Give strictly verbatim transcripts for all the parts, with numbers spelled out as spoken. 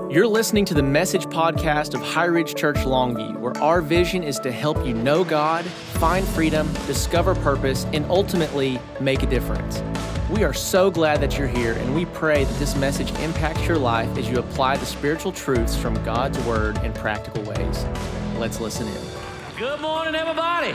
You're listening to the Message podcast of High Ridge Church Longview, where our vision is to help you know God, find freedom, discover purpose, and ultimately make a difference. We are so glad that you're here, and we pray that this message impacts your life as you apply the spiritual truths from God's Word in practical ways. Let's listen in. Good morning, everybody.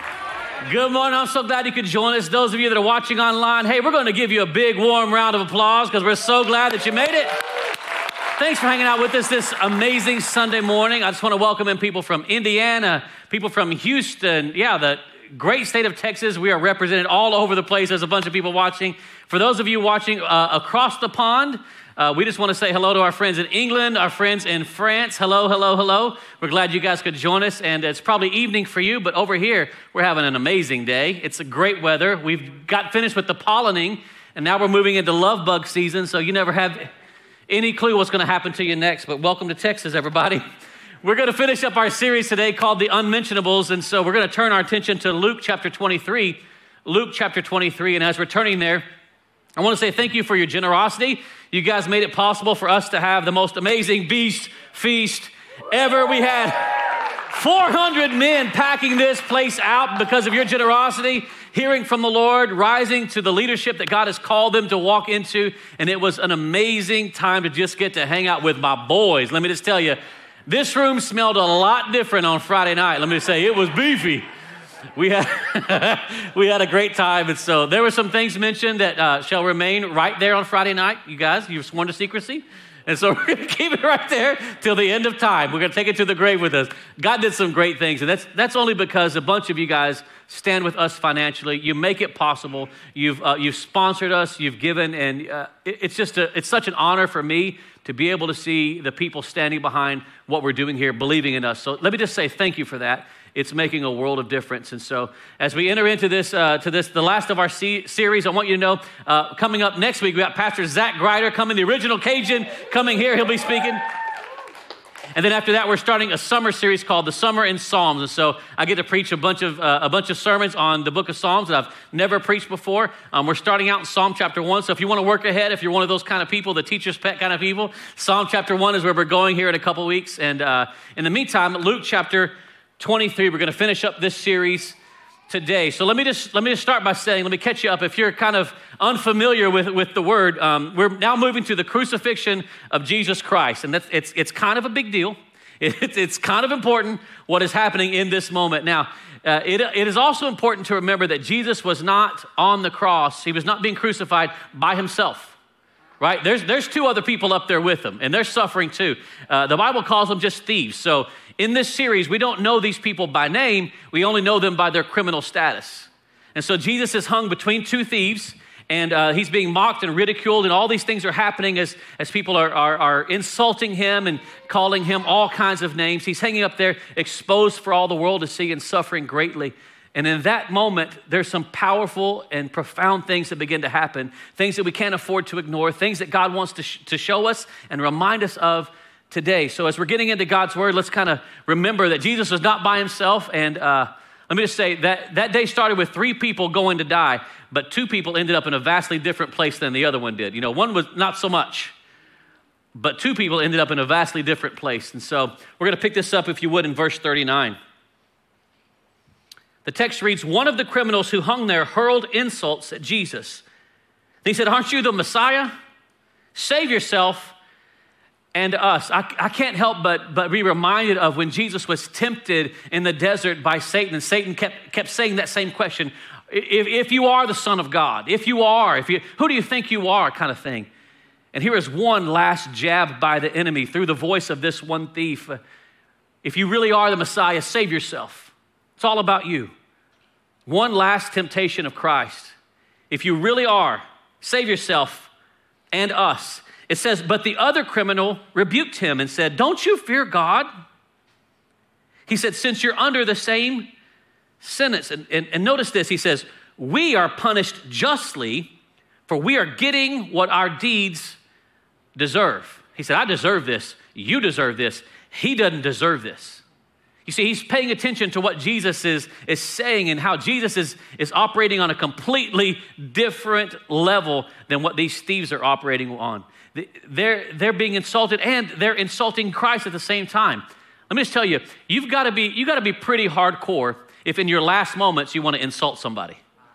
Good morning. I'm so glad you could join us. Those of you that are watching online, hey, we're going to give you a big, warm round of applause because we're so glad that you made it. Thanks for hanging out with us this amazing Sunday morning. I just want to welcome in people from Indiana, people from Houston, yeah, the great state of Texas. We are represented all over the place. There's a bunch of people watching. For those of you watching uh, across the pond, uh, we just want to say hello to our friends in England, our friends in France. Hello, hello, hello. We're glad you guys could join us. And it's probably evening for you, but over here, we're having an amazing day. It's a great weather. We've got finished with the pollinating, and now we're moving into love bug season, so you never have any clue what's going to happen to you next, but welcome to Texas, everybody. We're going to finish up our series today called The Unmentionables, and so we're going to turn our attention to Luke chapter twenty-three. Luke chapter twenty-three, and as we're turning there, I want to say thank you for your generosity. You guys made it possible for us to have the most amazing beast feast ever. We had four hundred men packing this place out because of your generosity, hearing from the Lord, rising to the leadership that God has called them to walk into. And it was an amazing time to just get to hang out with my boys. Let me just tell you, this room smelled a lot different on Friday night. Let me just say, it was beefy. We had we had a great time. And so there were some things mentioned that uh, shall remain right there on Friday night. You guys, you've sworn to secrecy. And so we're going to keep it right there till the end of time. We're going to take it to the grave with us. God did some great things, and that's that's only because a bunch of you guys stand with us financially. You make it possible. You've uh, you've sponsored us. You've given, and uh, it, it's just a, it's such an honor for me to be able to see the people standing behind what we're doing here, believing in us. So let me just say thank you for that. It's making a world of difference. And so as we enter into this, uh, to this, the last of our se- series, I want you to know, uh, coming up next week, we got Pastor Zach Grider coming, the original Cajun, coming here. He'll be speaking. And then after that, we're starting a summer series called The Summer in Psalms. And so I get to preach a bunch of uh, a bunch of sermons on the book of Psalms that I've never preached before. Um, we're starting out in Psalm chapter one. So if you want to work ahead, if you're one of those kind of people, the teacher's pet kind of people, Psalm chapter one is where we're going here in a couple weeks. And uh, in the meantime, Luke chapter twenty-three, we're going to finish up this series today. So let me just let me just start by saying, let me catch you up. If you're kind of unfamiliar with, with the word, um, we're now moving to the crucifixion of Jesus Christ. And that's it's it's kind of a big deal. It, it's kind of important what is happening in this moment. Now, uh, it, it is also important to remember that Jesus was not on the cross. He was not being crucified by himself. Right? There's there's two other people up there with him, and they're suffering too. Uh, the Bible calls them just thieves. So in this series, we don't know these people by name. We only know them by their criminal status. And so Jesus is hung between two thieves, and uh, he's being mocked and ridiculed, and all these things are happening as, as people are, are, are insulting him and calling him all kinds of names. He's hanging up there, exposed for all the world to see and suffering greatly. And in that moment, there's some powerful and profound things that begin to happen, things that we can't afford to ignore, things that God wants to, sh- to show us and remind us of today. So as we're getting into God's word, let's kind of remember that Jesus was not by himself. And uh, let me just say that that day started with three people going to die, but two people ended up in a vastly different place than the other one did. You know, one was not so much, but two people ended up in a vastly different place. And so we're going to pick this up, if you would, in verse thirty-nine. The text reads, one of the criminals who hung there hurled insults at Jesus. He said, aren't you the Messiah? Save yourself and us. I, I can't help but, but be reminded of when Jesus was tempted in the desert by Satan, and Satan kept, kept saying that same question. If, if you are the Son of God, if you are, if you, who do you think you are, kind of thing. And here is one last jab by the enemy through the voice of this one thief. If you really are the Messiah, save yourself. It's all about you. One last temptation of Christ. If you really are, save yourself and us. It says, but the other criminal rebuked him and said, don't you fear God? He said, since you're under the same sentence. And, and, and notice this, he says, we are punished justly, for we are getting what our deeds deserve. He said, I deserve this. You deserve this. He doesn't deserve this. You see, he's paying attention to what Jesus is, is saying and how Jesus is, is operating on a completely different level than what these thieves are operating on. They're, they're being insulted and they're insulting Christ at the same time. Let me just tell you, you've got to be, you got to be pretty hardcore if in your last moments you want to insult somebody.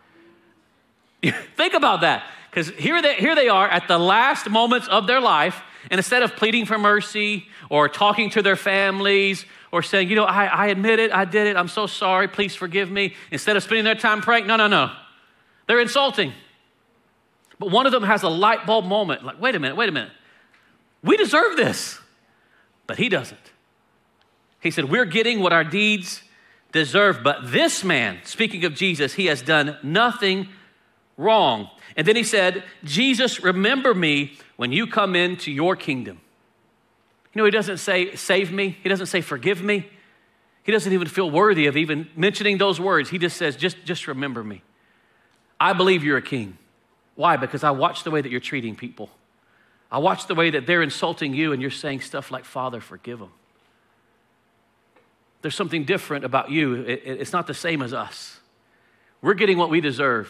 Think about that, because here they, here they are at the last moments of their life, and instead of pleading for mercy or talking to their families or saying, you know, I, I admit it, I did it, I'm so sorry, please forgive me, instead of spending their time praying, no, no, no. They're insulting. But one of them has a light bulb moment, like, wait a minute, wait a minute. We deserve this, but he doesn't. He said, we're getting what our deeds deserve, but this man, speaking of Jesus, he has done nothing wrong. And then he said, Jesus, remember me when you come into your kingdom. You know, he doesn't say, save me. He doesn't say, forgive me. He doesn't even feel worthy of even mentioning those words. He just says, just, just remember me. I believe you're a king. Why? Because I watch the way that you're treating people. I watch the way that they're insulting you and you're saying stuff like, Father, forgive them. There's something different about you. It, it, it's not the same as us. We're getting what we deserve,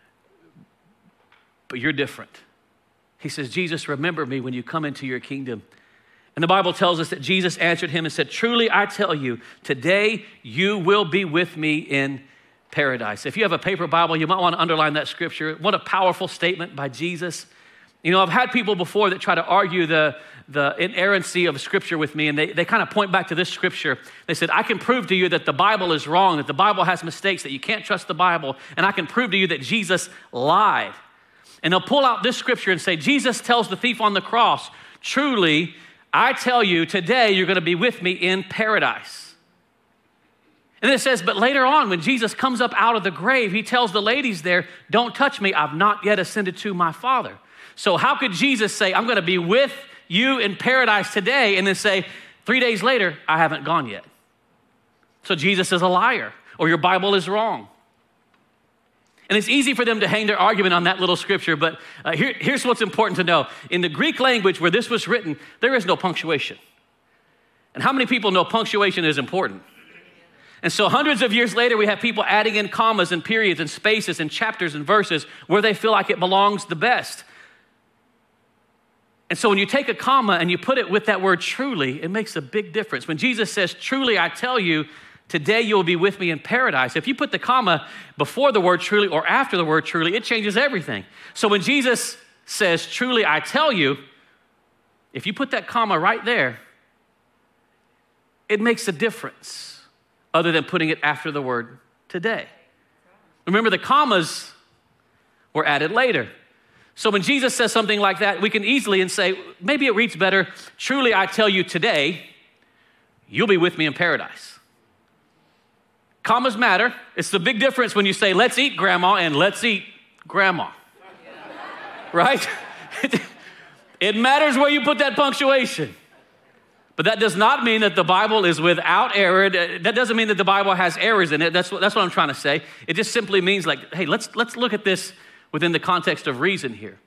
but you're different. He says, Jesus, remember me when you come into your kingdom. And the Bible tells us that Jesus answered him and said, truly, I tell you, today you will be with me in paradise. If you have a paper Bible, you might want to underline that scripture. What a powerful statement by Jesus. You know, I've had people before that try to argue the, the inerrancy of scripture with me, and they, they kind of point back to this scripture. They said, I can prove to you that the Bible is wrong, that the Bible has mistakes, that you can't trust the Bible, and I can prove to you that Jesus lied. And they'll pull out this scripture and say, Jesus tells the thief on the cross, truly, I tell you, today you're going to be with me in paradise. And then it says, but later on, when Jesus comes up out of the grave, he tells the ladies there, don't touch me, I've not yet ascended to my Father. So how could Jesus say, I'm going to be with you in paradise today, and then say, three days later, I haven't gone yet? So Jesus is a liar, or your Bible is wrong. And it's easy for them to hang their argument on that little scripture, but uh, here, here's what's important to know. In the Greek language where this was written, there is no punctuation. And how many people know punctuation is important? And so hundreds of years later, we have people adding in commas and periods and spaces and chapters and verses where they feel like it belongs the best. And so when you take a comma and you put it with that word truly, it makes a big difference. When Jesus says, truly, I tell you, today you will be with me in paradise. If you put the comma before the word truly or after the word truly, it changes everything. So when Jesus says, truly, I tell you, if you put that comma right there, it makes a difference other than putting it after the word today. Remember, the commas were added later. So when Jesus says something like that, we can easily and say, maybe it reads better, truly, I tell you today, you'll be with me in paradise. Commas matter. It's the big difference when you say, let's eat grandma and let's eat grandma. Right? It matters where you put that punctuation. But that does not mean that the Bible is without error. That doesn't mean that the Bible has errors in it. That's what, that's what I'm trying to say. It just simply means like, hey, let's, let's look at this within the context of reason here.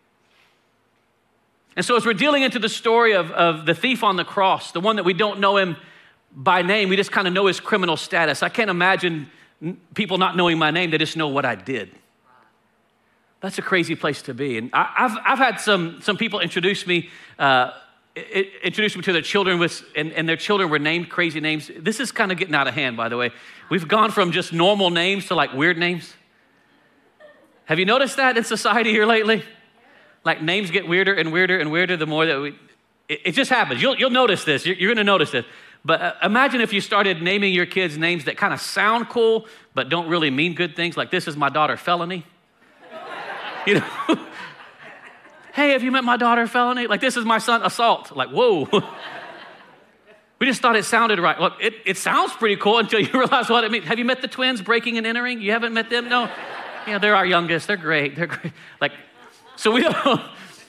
And so as we're dealing into the story of, of the thief on the cross, the one that we don't know him by name, we just kind of know his criminal status. I can't imagine people not knowing my name. They just know what I did. That's a crazy place to be. And I, I've I've had some some people introduce me uh, introduce me to their children with, and, and their children were named crazy names. This is kind of getting out of hand, by the way. We've gone from just normal names to like weird names. Have you noticed that in society here lately? Like names get weirder and weirder and weirder the more that we. It, it just happens. You'll you'll notice this. You're, you're going to notice this. But uh, imagine if you started naming your kids names that kind of sound cool, but don't really mean good things. Like, this is my daughter, Felony. You know? Hey, have you met my daughter, Felony? Like, this is my son, Assault. Like, whoa. We just thought it sounded right. Look, it, it sounds pretty cool until you realize what it means. Have you met the twins, Breaking and Entering? You haven't met them? No. Yeah, they're our youngest. They're great. They're great. Like, so we don't,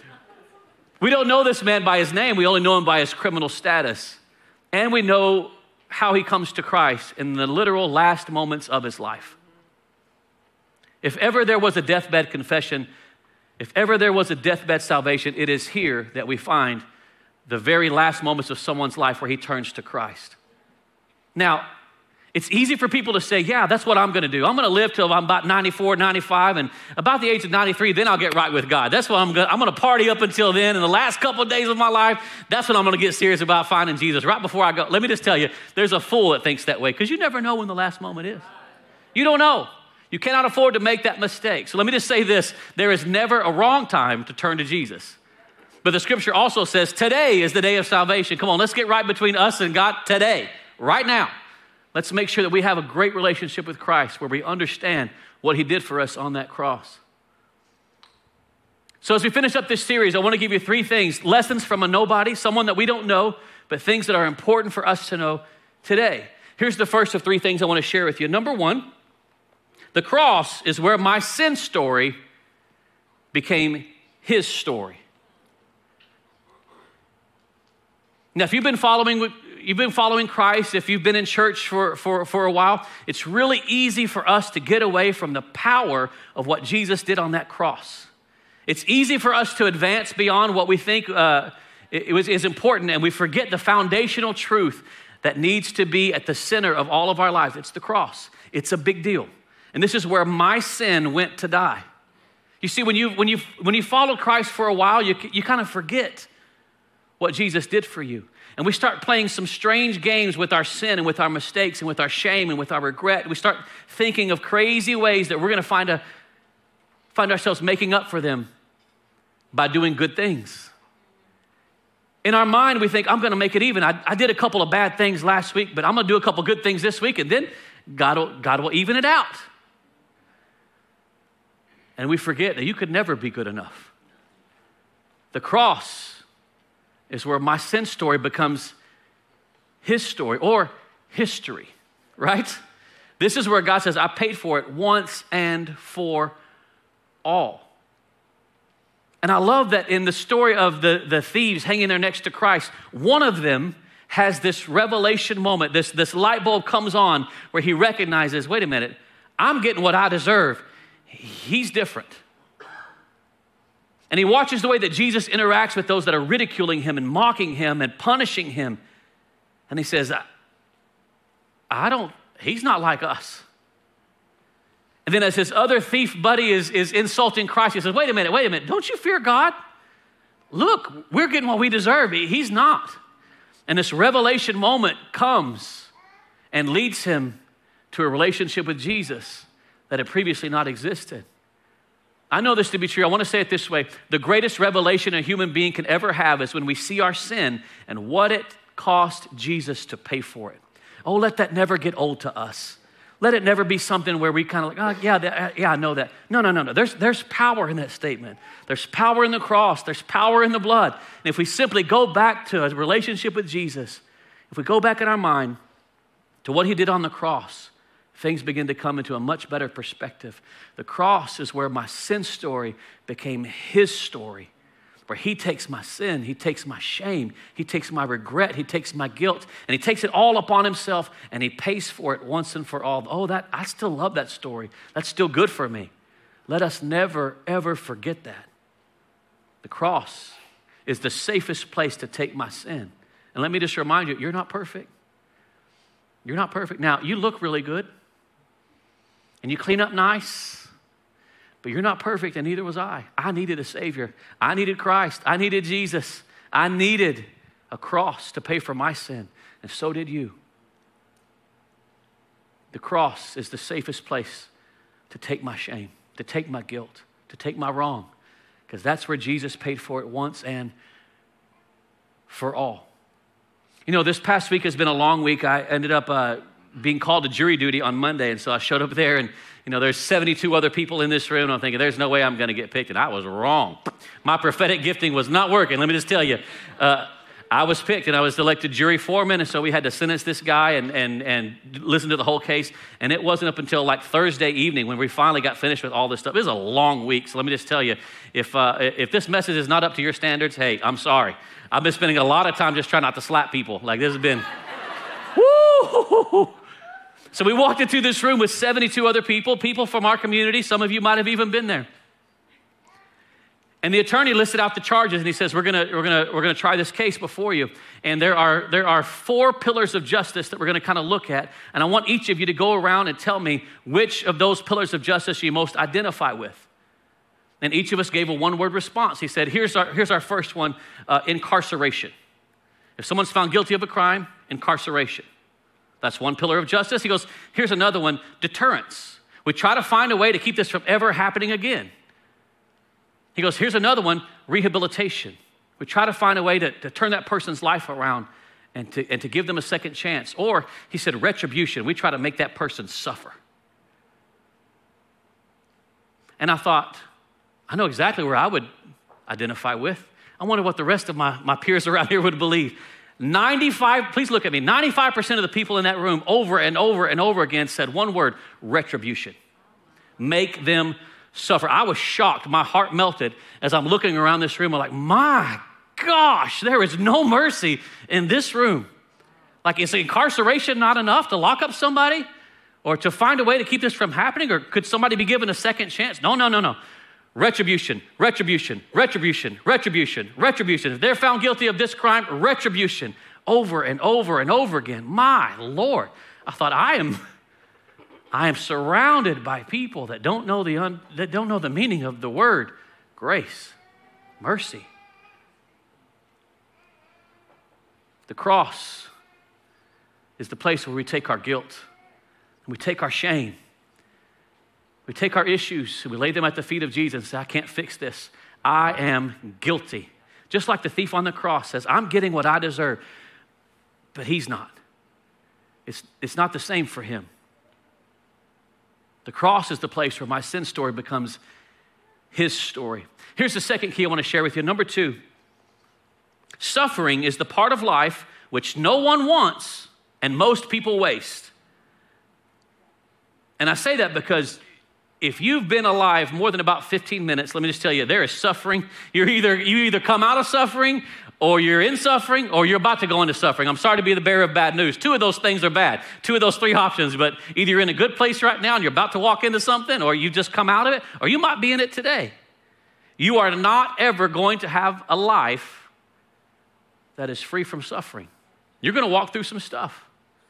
we don't know this man by his name. We only know him by his criminal status. And we know how he comes to Christ in the literal last moments of his life. If ever there was a deathbed confession, if ever there was a deathbed salvation, it is here that we find the very last moments of someone's life where he turns to Christ. Now, It's easy for people to say, yeah, that's what I'm gonna do. I'm gonna live till I'm about ninety-four, ninety-five, and about the age of ninety-three, then I'll get right with God. That's what I'm gonna, I'm gonna party up until then. In the last couple of days of my life, that's when I'm gonna get serious about finding Jesus. Right before I go, let me just tell you, there's a fool that thinks that way, because you never know when the last moment is. You don't know. You cannot afford to make that mistake. So let me just say this, there is never a wrong time to turn to Jesus. But the scripture also says, today is the day of salvation. Come on, let's get right between us and God today, right now. Let's make sure that we have a great relationship with Christ where we understand what he did for us on that cross. So as we finish up this series, I want to give you three things, lessons from a nobody, someone that we don't know, but things that are important for us to know today. Here's the first of three things I want to share with you. Number one, the cross is where my sin story became his story. Now, if you've been following You've been following Christ, if you've been in church for, for, for a while, it's really easy for us to get away from the power of what Jesus did on that cross. It's easy for us to advance beyond what we think uh, it was, is important, and we forget the foundational truth that needs to be at the center of all of our lives. It's the cross. It's a big deal. And this is where my sin went to die. You see, when you, when you, when you follow Christ for a while, you, you kind of forget what Jesus did for you. And we start playing some strange games with our sin and with our mistakes and with our shame and with our regret. We start thinking of crazy ways that we're going to find a find ourselves making up for them by doing good things. In our mind, we think, I'm going to make it even. I, I did a couple of bad things last week, but I'm going to do a couple good things this week, and then God will, God will even it out. And we forget that you could never be good enough. The cross is where my sin story becomes his story or history, right? This is where God says, I paid for it once and for all. And I love that in the story of the, the thieves hanging there next to Christ, one of them has this revelation moment, this, this light bulb comes on where he recognizes, wait a minute, I'm getting what I deserve. He's different. And he watches the way that Jesus interacts with those that are ridiculing him and mocking him and punishing him. And he says, I, I don't, he's not like us. And then as his other thief buddy is, is insulting Christ, he says, wait a minute, wait a minute, don't you fear God? Look, we're getting what we deserve. He's not. And this revelation moment comes and leads him to a relationship with Jesus that had previously not existed. I know this to be true. I want to say it this way. The greatest revelation a human being can ever have is when we see our sin and what it cost Jesus to pay for it. Oh, let that never get old to us. Let it never be something where we kind of like, oh, yeah, that, yeah, I know that. No, no, no, no. There's, there's power in that statement. There's power in the cross. There's power in the blood. And if we simply go back to a relationship with Jesus, if we go back in our mind to what he did on the cross, things begin to come into a much better perspective. The cross is where my sin story became his story, where he takes my sin, he takes my shame, he takes my regret, he takes my guilt, and he takes it all upon himself, and he pays for it once and for all. Oh, that I still love that story. That's still good for me. Let us never, ever forget that. The cross is the safest place to take my sin. And let me just remind you, you're not perfect. You're not perfect. Now, you look really good. And you clean up nice, but you're not perfect, and neither was I. I needed a Savior. I needed Christ. I needed Jesus. I needed a cross to pay for my sin, and so did you. The cross is the safest place to take my shame, to take my guilt, to take my wrong, because that's where Jesus paid for it once and for all. You know, this past week has been a long week. I ended up uh, being called to jury duty on Monday, and so I showed up there, and you know, there's seventy-two other people in this room, and I'm thinking, there's no way I'm going to get picked, and I was wrong. My prophetic gifting was not working. Let me just tell you, uh, I was picked, and I was elected jury foreman, and so we had to sentence this guy and and and listen to the whole case, and it wasn't up until like Thursday evening when we finally got finished with all this stuff. It was a long week, so let me just tell you, if uh, if this message is not up to your standards, hey, I'm sorry. I've been spending a lot of time just trying not to slap people. Like, this has been, woo! So we walked into this room with seventy-two other people, people from our community. Some of you might have even been there. And the attorney listed out the charges, and he says, we're gonna, we're gonna, we're gonna try this case before you. And there are, there are four pillars of justice that we're gonna kind of look at. And I want each of you to go around and tell me which of those pillars of justice you most identify with. And each of us gave a one-word response. He said, here's our, here's our first one, uh, incarceration. If someone's found guilty of a crime, incarceration. That's one pillar of justice. He goes, here's another one, deterrence. We try to find a way to keep this from ever happening again. He goes, here's another one, rehabilitation. We try to find a way to, to turn that person's life around and to, and to give them a second chance. Or he said, retribution. We try to make that person suffer. And I thought, I know exactly where I would identify with. I wonder what the rest of my, my peers around here would believe. ninety-five, please look at me, ninety-five percent of the people in that room over and over and over again said one word, retribution. Make them suffer. I was shocked. My heart melted as I'm looking around this room. I'm like, my gosh, there is no mercy in this room. Like, is incarceration not enough to lock up somebody or to find a way to keep this from happening? Or could somebody be given a second chance? No, no, no, no. Retribution, retribution, retribution, retribution, retribution. If they're found guilty of this crime, retribution over and over and over again. My Lord. I thought, I am... I am surrounded by people that don't know the un, that don't know the meaning of the word grace, mercy. The cross is the place where we take our guilt, and we take our shame, we take our issues, and we lay them at the feet of Jesus and say, I can't fix this. I am guilty. Just like the thief on the cross says, I'm getting what I deserve, but he's not. It's, it's not the same for him. The cross is the place where my sin story becomes his story. Here's the second key I want to share with you. Number two, suffering is the part of life which no one wants and most people waste. And I say that because if you've been alive more than about fifteen minutes, let me just tell you, there is suffering. You're either, you either come out of suffering, or you're in suffering, or you're about to go into suffering. I'm sorry to be the bearer of bad news. Two of those things are bad. Two of those three options, but either you're in a good place right now and you're about to walk into something, or you just come out of it, or you might be in it today. You are not ever going to have a life that is free from suffering. You're going to walk through some stuff.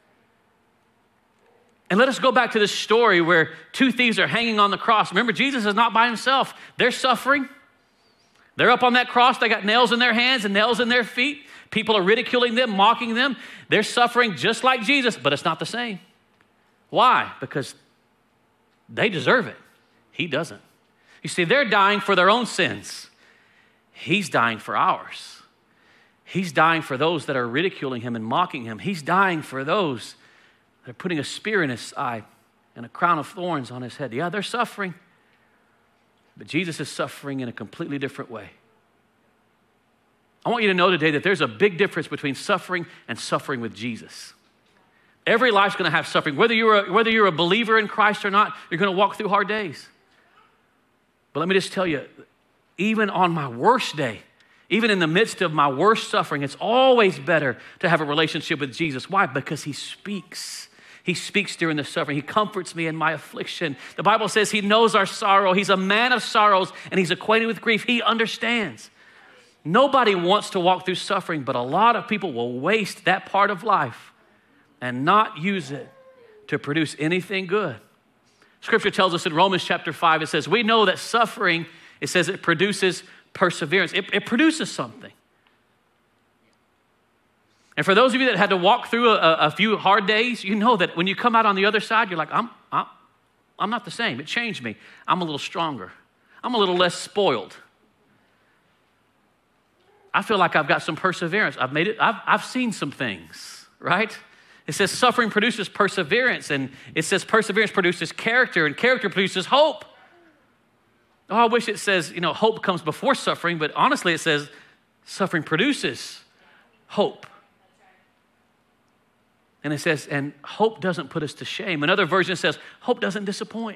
And let us go back to this story where two thieves are hanging on the cross. Remember, Jesus is not by himself. They're suffering. They're up on that cross. They got nails in their hands and nails in their feet. People are ridiculing them, mocking them. They're suffering just like Jesus, but it's not the same. Why? Because they deserve it. He doesn't. You see, they're dying for their own sins. He's dying for ours. He's dying for those that are ridiculing him and mocking him. He's dying for those that are putting a spear in his side and a crown of thorns on his head. Yeah, they're suffering. But Jesus is suffering in a completely different way. I want you to know today that there's a big difference between suffering and suffering with Jesus. Every life's going to have suffering. Whether you're a, whether you're a believer in Christ or not, you're going to walk through hard days. But let me just tell you, even on my worst day, even in the midst of my worst suffering, it's always better to have a relationship with Jesus. Why? Because he speaks. He speaks during the suffering. He comforts me in my affliction. The Bible says he knows our sorrow. He's a man of sorrows, and he's acquainted with grief. He understands. Nobody wants to walk through suffering, but a lot of people will waste that part of life and not use it to produce anything good. Scripture tells us in Romans chapter five, it says, we know that suffering, it says it produces perseverance. It, it produces something. And for those of you that had to walk through a, a few hard days, you know that when you come out on the other side, you're like, I'm, I'm, I'm not the same. It changed me. I'm a little stronger. I'm a little less spoiled. I feel like I've got some perseverance. I've made it. I've, I've seen some things, right? It says suffering produces perseverance, and it says perseverance produces character, and character produces hope. Oh, I wish it says, you know, hope comes before suffering, but honestly, it says suffering produces hope. And it says, and hope doesn't put us to shame. Another version says, hope doesn't disappoint.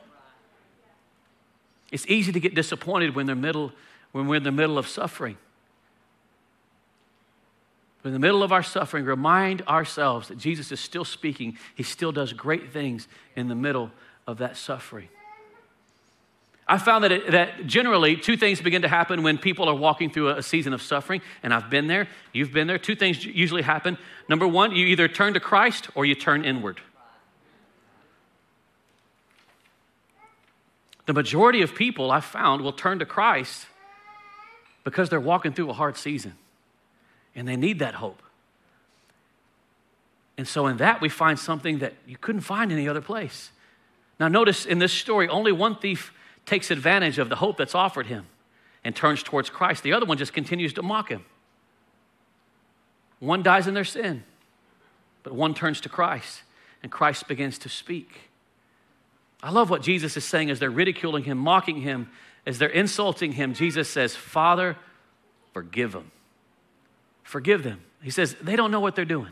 It's easy to get disappointed when, they're middle, when we're in the middle of suffering. But in the middle of our suffering, remind ourselves that Jesus is still speaking. He still does great things in the middle of that suffering. I found that, it, that generally two things begin to happen when people are walking through a, a season of suffering, and I've been there, you've been there. Two things usually happen. Number one, you either turn to Christ or you turn inward. The majority of people I've found will turn to Christ because they're walking through a hard season, and they need that hope. And so in that, we find something that you couldn't find any other place. Now notice in this story, only one thief takes advantage of the hope that's offered him and turns towards Christ. The other one just continues to mock him. One dies in their sin, but one turns to Christ, and Christ begins to speak. I love what Jesus is saying as they're ridiculing him, mocking him, as they're insulting him. Jesus says, Father, forgive them. Forgive them. He says, they don't know what they're doing.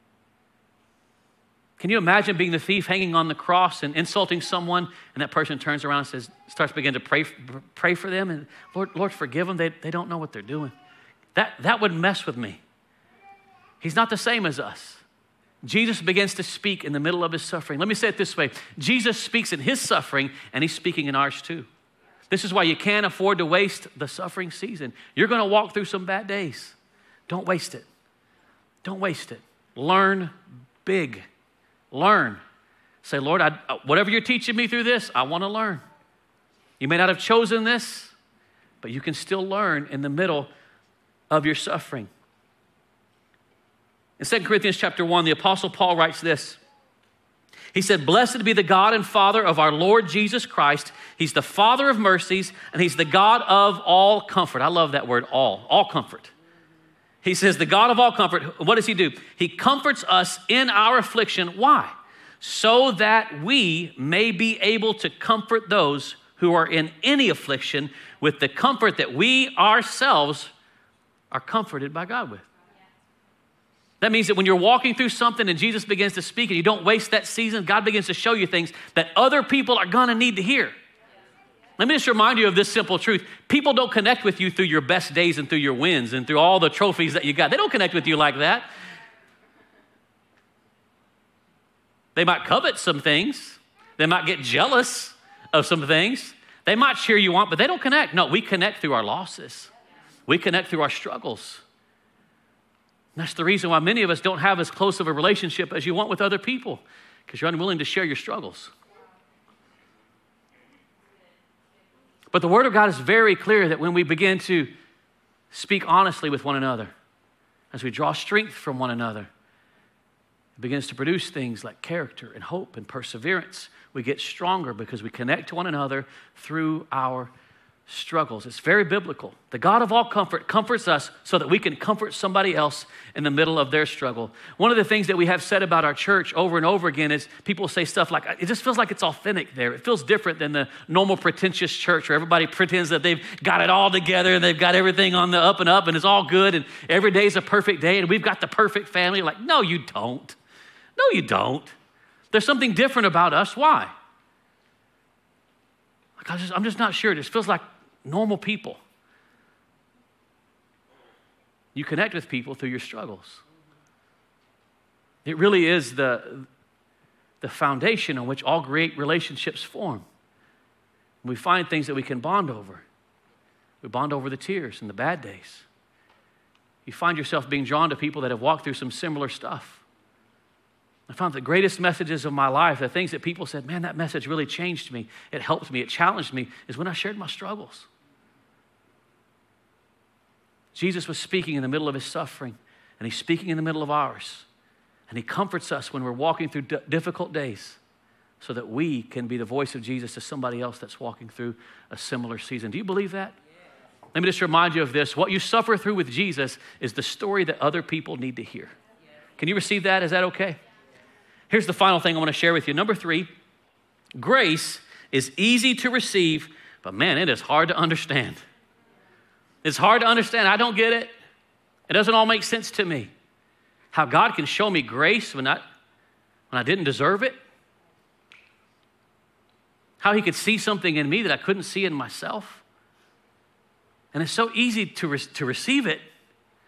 Can you imagine being the thief hanging on the cross and insulting someone, and that person turns around and says, starts beginning to pray, pray for them, and Lord, Lord, forgive them. They, they don't know what they're doing. That, that would mess with me. He's not the same as us. Jesus begins to speak in the middle of his suffering. Let me say it this way. Jesus speaks in his suffering, and he's speaking in ours too. This is why you can't afford to waste the suffering season. You're going to walk through some bad days. Don't waste it. Don't waste it. Learn big. Learn. Say, Lord, I, whatever you're teaching me through this, I want to learn. You may not have chosen this, but you can still learn in the middle of your suffering. In Second Corinthians chapter one, the Apostle Paul writes this. He said, blessed be the God and Father of our Lord Jesus Christ. He's the Father of mercies, and he's the God of all comfort. I love that word, all, all comfort. He says, the God of all comfort, what does he do? He comforts us in our affliction. Why? So that we may be able to comfort those who are in any affliction with the comfort that we ourselves are comforted by God with. That means that when you're walking through something and Jesus begins to speak and you don't waste that season, God begins to show you things that other people are gonna need to hear. Let me just remind you of this simple truth. People don't connect with you through your best days and through your wins and through all the trophies that you got. They don't connect with you like that. They might covet some things. They might get jealous of some things. They might cheer you on, but they don't connect. No, we connect through our losses. We connect through our struggles. And that's the reason why many of us don't have as close of a relationship as you want with other people, because you're unwilling to share your struggles. But the Word of God is very clear that when we begin to speak honestly with one another, as we draw strength from one another, it begins to produce things like character and hope and perseverance. We get stronger because we connect to one another through our struggles. It's very biblical. The God of all comfort comforts us so that we can comfort somebody else in the middle of their struggle. One of the things that we have said about our church over and over again is people say stuff like, it just feels like it's authentic there. It feels different than the normal pretentious church where everybody pretends that they've got it all together and they've got everything on the up and up and it's all good and every day is a perfect day and we've got the perfect family. Like, no, you don't. No, you don't. There's something different about us. Why? Like, I just, I'm just not sure. It just feels like normal people. You connect with people through your struggles. It really is the, the foundation on which all great relationships form. We find things that we can bond over. We bond over the tears and the bad days. You find yourself being drawn to people that have walked through some similar stuff. I found the greatest messages of my life, the things that people said, man, that message really changed me. It helped me. It challenged me, is when I shared my struggles. Jesus was speaking in the middle of his suffering, and he's speaking in the middle of ours. And he comforts us when we're walking through d- difficult days so that we can be the voice of Jesus to somebody else that's walking through a similar season. Do you believe that? Yeah. Let me just remind you of this. What you suffer through with Jesus is the story that other people need to hear. Yeah. Can you receive that? Is that okay? Here's the final thing I want to share with you. Number three, grace is easy to receive, but man, it is hard to understand. It's hard to understand. I don't get it. It doesn't all make sense to me. How God can show me grace when I, when I didn't deserve it. How he could see something in me that I couldn't see in myself. And it's so easy to, re- to receive it,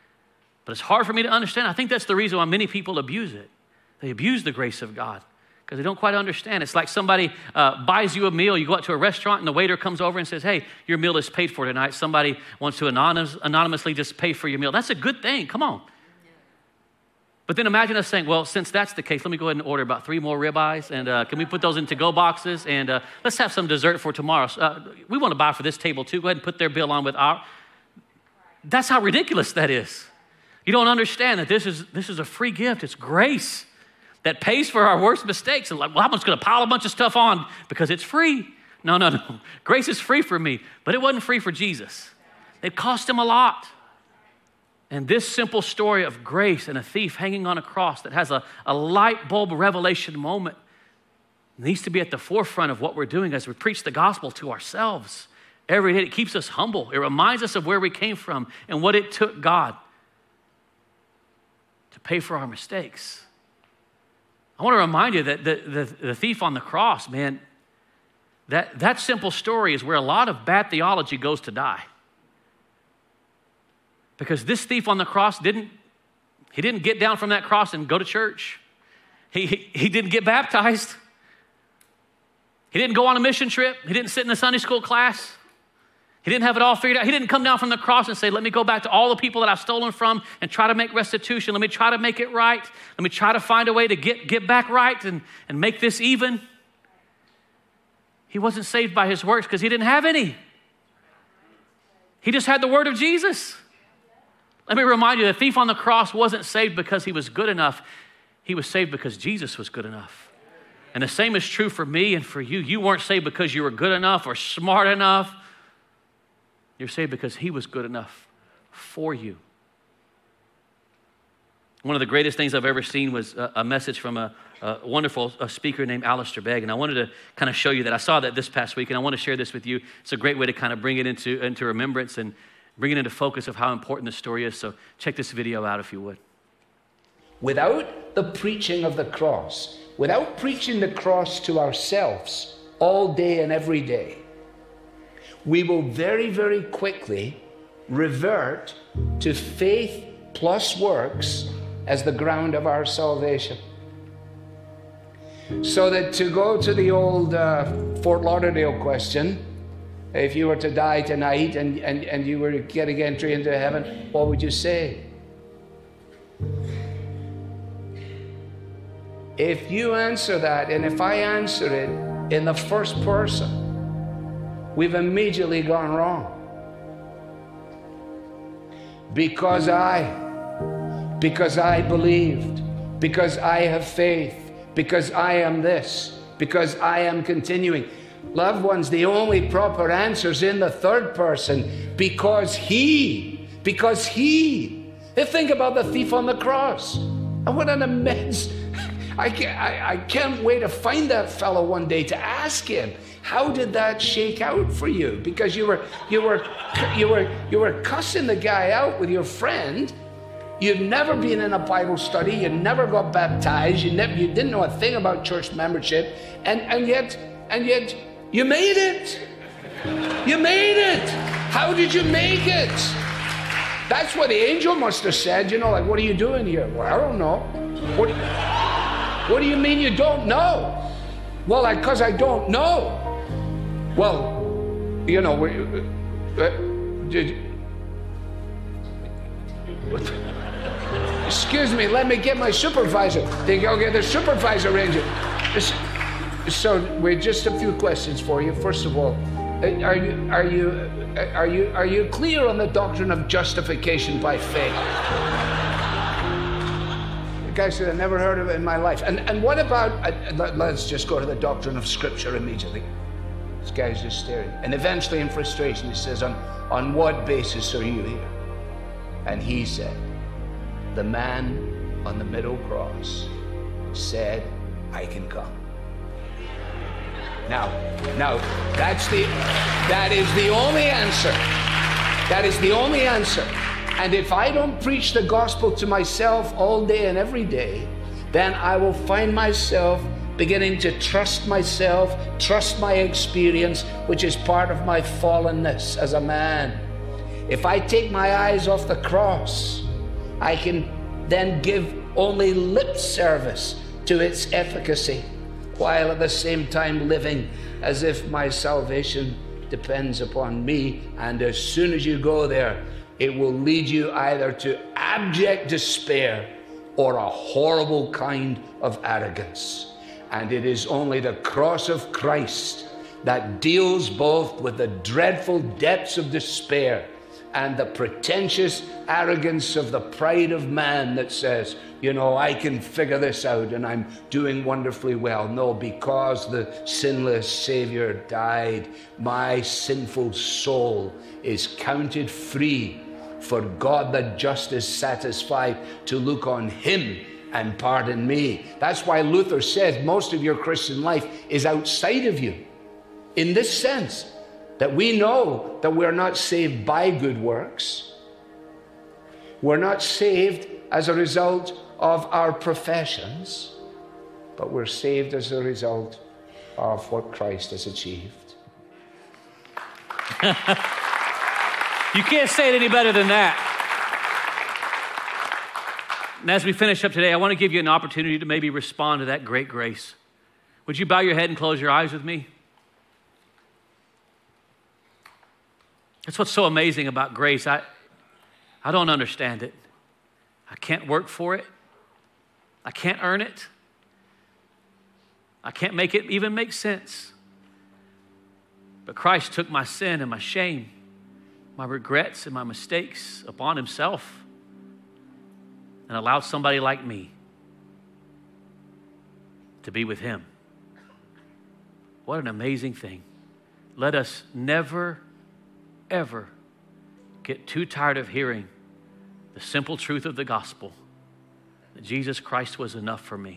but it's hard for me to understand. I think that's the reason why many people abuse it. They abuse the grace of God because they don't quite understand. It's like somebody uh, buys you a meal. You go out to a restaurant and the waiter comes over and says, hey, your meal is paid for tonight. Somebody wants to anonymous, anonymously just pay for your meal. That's a good thing. Come on. But then imagine us saying, well, since that's the case, let me go ahead and order about three more ribeyes, and uh, can we put those in to-go boxes, and uh, let's have some dessert for tomorrow. Uh, we want to buy for this table too. Go ahead and put their bill on with our. That's how ridiculous that is. You don't understand that this is this is a free gift. It's grace that pays for our worst mistakes. And like, well, I'm just going to pile a bunch of stuff on because it's free. No, no, no. Grace is free for me, but it wasn't free for Jesus. It cost him a lot. And this simple story of grace and a thief hanging on a cross that has a, a light bulb revelation moment needs to be at the forefront of what we're doing as we preach the gospel to ourselves every day. It keeps us humble. It reminds us of where we came from and what it took God to pay for our mistakes. I want to remind you that the, the, the thief on the cross, man, that, that simple story is where a lot of bad theology goes to die. Because this thief on the cross didn't, he didn't get down from that cross and go to church. He, he, he didn't get baptized. He didn't go on a mission trip. He didn't sit in a Sunday school class. He didn't have it all figured out. He didn't come down from the cross and say, let me go back to all the people that I've stolen from and try to make restitution. Let me try to make it right. Let me try to find a way to get, get back right and, and make this even. He wasn't saved by his works because he didn't have any. He just had the word of Jesus. Let me remind you, the thief on the cross wasn't saved because he was good enough. He was saved because Jesus was good enough. And the same is true for me and for you. You weren't saved because you were good enough or smart enough. You're saved because he was good enough for you. One of the greatest things I've ever seen was a, a message from a, a wonderful a speaker named Alistair Begg. And I wanted to kind of show you that. I saw that this past week, and I want to share this with you. It's a great way to kind of bring it into, into remembrance and bring it into focus of how important this story is. So check this video out if you would. Without the preaching of the cross, without preaching the cross to ourselves all day and every day, we will very, very quickly revert to faith plus works as the ground of our salvation. So that to go to the old uh, Fort Lauderdale question, if you were to die tonight and, and, and you were getting entry into heaven, what would you say? If you answer that, and if I answer it in the first person, we've immediately gone wrong. Because I, because I believed, because I have faith, because I am this, because I am continuing. Loved ones, the only proper answer is in the third person, because he, because he. Think about the thief on the cross. And what an immense, I can't, I, I can't wait to find that fellow one day to ask him, how did that shake out for you? Because you were, you were, you were, you were cussing the guy out with your friend. You've never been in a Bible study. You never got baptized. You never, you didn't know a thing about church membership, and and yet, and yet, you made it. You made it. How did you make it? That's what the angel must have said. You know, like, what are you doing here? Well, I don't know. What do you, what do you mean you don't know? Well, because I, I don't know. Well, you know, we, uh, did, excuse me, let me get my supervisor. They go get the supervisor ranger. So, wait, just a few questions for you. First of all, are you are you are you are you clear on the doctrine of justification by faith? The guy said, I never heard of it in my life. And and what about? Uh, let's just go to the doctrine of Scripture immediately. This guy's just staring. And eventually, in frustration, he says, on, on what basis are you here? And he said, the man on the middle cross said, I can come. Now, now, that's the, that is the only answer. That is the only answer. And if I don't preach the gospel to myself all day and every day, then I will find myself beginning to trust myself, trust my experience, which is part of my fallenness as a man. If I take my eyes off the cross, I can then give only lip service to its efficacy. while at the same time living as if my salvation depends upon me. And as soon as you go there, it will lead you either to abject despair or a horrible kind of arrogance. And it is only the cross of Christ that deals both with the dreadful depths of despair and the pretentious arrogance of the pride of man that says, you know, I can figure this out and I'm doing wonderfully well. No, because the sinless Savior died, my sinful soul is counted free, for God the just is satisfied to look on him and pardon me. That's why Luther says most of your Christian life is outside of you, in this sense, that we know that we're not saved by good works. We're not saved as a result of our professions, but we're saved as a result of what Christ has achieved. You can't say it any better than that. And as we finish up today, I want to give you an opportunity to maybe respond to that great grace. Would you bow your head and close your eyes with me? That's what's so amazing about grace. I, I don't understand it. I can't work for it. I can't earn it. I can't make it even make sense. But Christ took my sin and my shame, my regrets and my mistakes upon himself and allowed somebody like me to be with him. What an amazing thing. Let us never, ever get too tired of hearing the simple truth of the gospel that Jesus Christ was enough for me.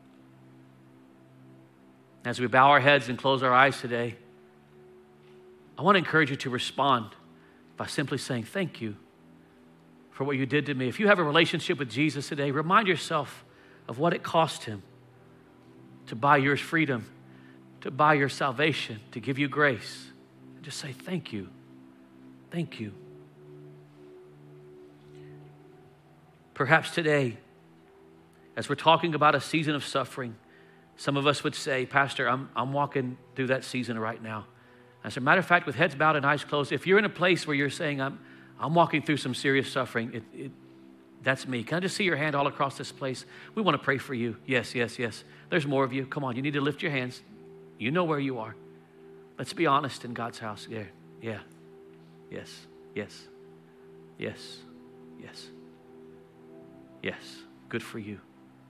As we bow our heads and close our eyes today, I want to encourage you to respond by simply saying thank you for what you did to me. If you have a relationship with Jesus today, remind yourself of what it cost him to buy your freedom, to buy your salvation, to give you grace. And just say thank you. Thank you. Perhaps today, as we're talking about a season of suffering, some of us would say, Pastor, I'm, I'm walking through that season right now. As a matter of fact, with heads bowed and eyes closed, if you're in a place where you're saying, I'm, I'm walking through some serious suffering, it, it, that's me. Can I just see your hand all across this place? We want to pray for you. Yes, yes, yes. There's more of you. Come on, you need to lift your hands. You know where you are. Let's be honest in God's house. Yeah, yeah. Yes, yes, yes, yes, yes. Good for you.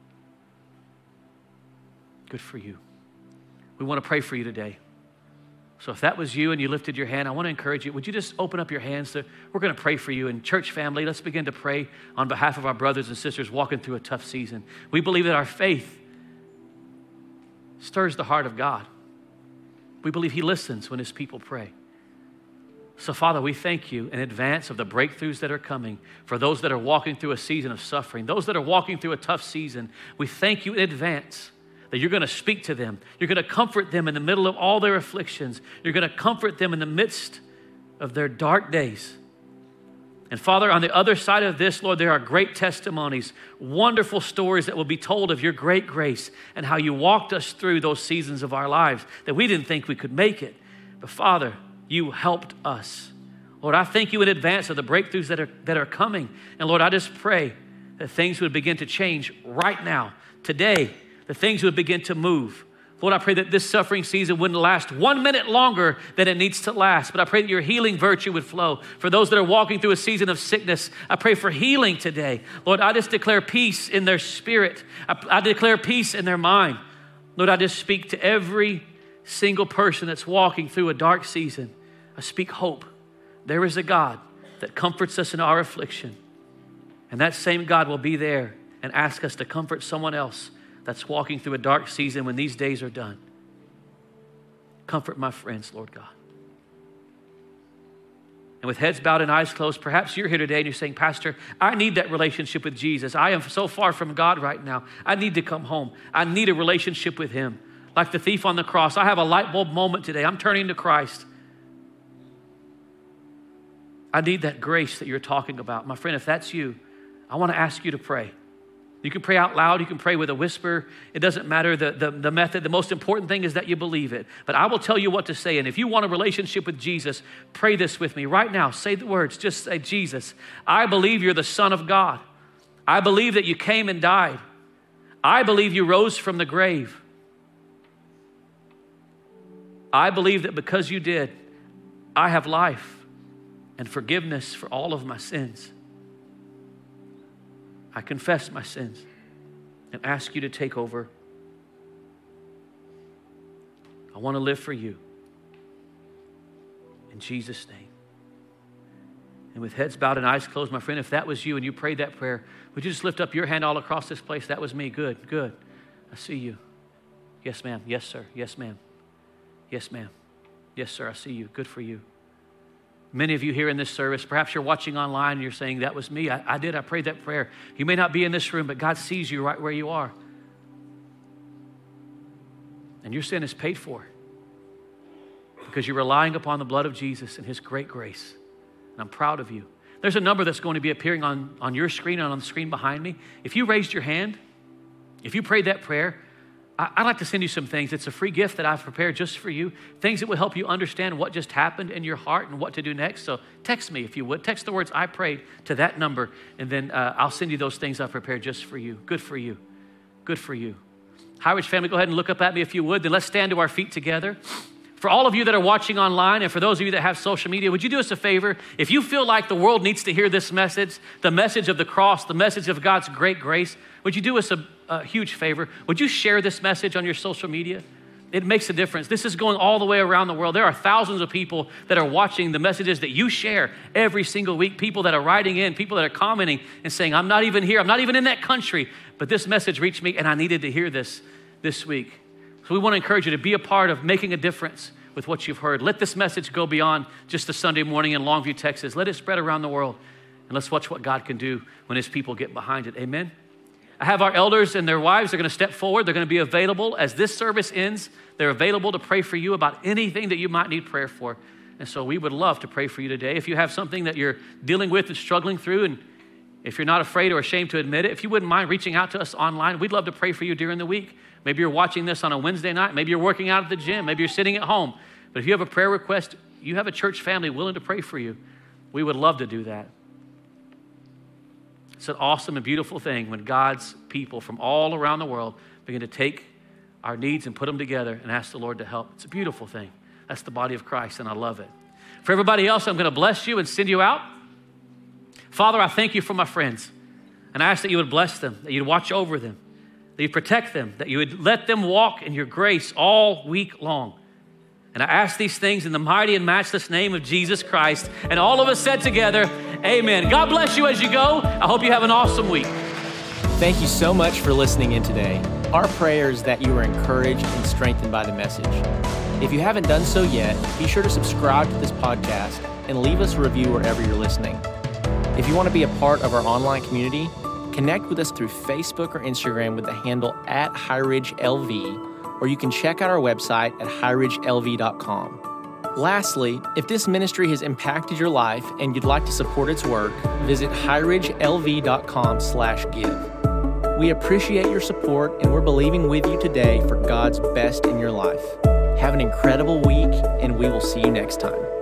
Good for you. We want to pray for you today. So if that was you and you lifted your hand, I want to encourage you. Would you just open up your hands? To, we're going to pray for you. And church family, let's begin to pray on behalf of our brothers and sisters walking through a tough season. We believe that our faith stirs the heart of God. We believe he listens when his people pray. So Father, we thank you in advance of the breakthroughs that are coming for those that are walking through a season of suffering, those that are walking through a tough season. We thank you in advance that you're going to speak to them. You're going to comfort them in the middle of all their afflictions. You're going to comfort them in the midst of their dark days. And Father, on the other side of this, Lord, there are great testimonies, wonderful stories that will be told of your great grace and how you walked us through those seasons of our lives that we didn't think we could make it. But Father, you helped us. Lord, I thank you in advance of the breakthroughs that are, that are coming. And Lord, I just pray that things would begin to change right now, today, that things would begin to move. Lord, I pray that this suffering season wouldn't last one minute longer than it needs to last. But I pray that your healing virtue would flow. For those that are walking through a season of sickness, I pray for healing today. Lord, I just declare peace in their spirit. I, I declare peace in their mind. Lord, I just speak to every single person that's walking through a dark season. I speak hope. There is a God that comforts us in our affliction. And that same God will be there and ask us to comfort someone else that's walking through a dark season when these days are done. Comfort my friends, Lord God. And with heads bowed and eyes closed, perhaps you're here today and you're saying, Pastor, I need that relationship with Jesus. I am so far from God right now. I need to come home. I need a relationship with him. Like the thief on the cross, I have a light bulb moment today. I'm turning to Christ. I need that grace that you're talking about. My friend, if that's you, I want to ask you to pray. You can pray out loud. You can pray with a whisper. It doesn't matter the, the, the method. The most important thing is that you believe it. But I will tell you what to say. And if you want a relationship with Jesus, pray this with me right now. Say the words. Just say, Jesus, I believe you're the Son of God. I believe that you came and died. I believe you rose from the grave. I believe that because you did, I have life and forgiveness for all of my sins. I confess my sins and ask you to take over. I want to live for you. In Jesus' name. And with heads bowed and eyes closed, my friend, if that was you and you prayed that prayer, would you just lift up your hand all across this place? That was me. Good, good. I see you. Yes, ma'am. Yes, sir. Yes, ma'am. Yes, ma'am. Yes, sir. I see you. Good for you. Many of you here in this service, perhaps you're watching online and you're saying, that was me. I, I did. I prayed that prayer. You may not be in this room, but God sees you right where you are. And your sin is paid for because you're relying upon the blood of Jesus and his great grace. And I'm proud of you. There's a number that's going to be appearing on, on your screen and on the screen behind me. If you raised your hand, if you prayed that prayer, I'd like to send you some things. It's a free gift that I've prepared just for you. Things that will help you understand what just happened in your heart and what to do next. So text me if you would. Text the words I prayed to that number, and then uh, I'll send you those things I've prepared just for you. Good for you. Good for you. High Ridge family, go ahead and look up at me if you would. Then let's stand to our feet together. For all of you that are watching online and for those of you that have social media, would you do us a favor? If you feel like the world needs to hear this message, the message of the cross, the message of God's great grace, would you do us a, a huge favor? Would you share this message on your social media? It makes a difference. This is going all the way around the world. There are thousands of people that are watching the messages that you share every single week, people that are writing in, people that are commenting and saying, I'm not even here, I'm not even in that country, but this message reached me and I needed to hear this this week. So we want to encourage you to be a part of making a difference with what you've heard. Let this message go beyond just a Sunday morning in Longview, Texas. Let it spread around the world. And let's watch what God can do when his people get behind it. Amen. I have our elders and their wives. They're going to step forward. They're going to be available as this service ends. They're available to pray for you about anything that you might need prayer for. And so we would love to pray for you today. If you have something that you're dealing with and struggling through, and if you're not afraid or ashamed to admit it, if you wouldn't mind reaching out to us online, we'd love to pray for you during the week. Maybe you're watching this on a Wednesday night. Maybe you're working out at the gym. Maybe you're sitting at home. But if you have a prayer request, you have a church family willing to pray for you, we would love to do that. It's an awesome and beautiful thing when God's people from all around the world begin to take our needs and put them together and ask the Lord to help. It's a beautiful thing. That's the body of Christ, and I love it. For everybody else, I'm going to bless you and send you out. Father, I thank you for my friends, and I ask that you would bless them, that you'd watch over them, that you'd protect them, that you would let them walk in your grace all week long. And I ask these things in the mighty and matchless name of Jesus Christ. And all of us said together, amen. God bless you as you go. I hope you have an awesome week. Thank you so much for listening in today. Our prayer is that you are encouraged and strengthened by the message. If you haven't done so yet, be sure to subscribe to this podcast and leave us a review wherever you're listening. If you want to be a part of our online community, connect with us through Facebook or Instagram with the handle at High Ridge L V, or you can check out our website at high ridge L V dot com. Lastly, if this ministry has impacted your life and you'd like to support its work, visit high ridge L V dot com slash give. We appreciate your support, and we're believing with you today for God's best in your life. Have an incredible week, and we will see you next time.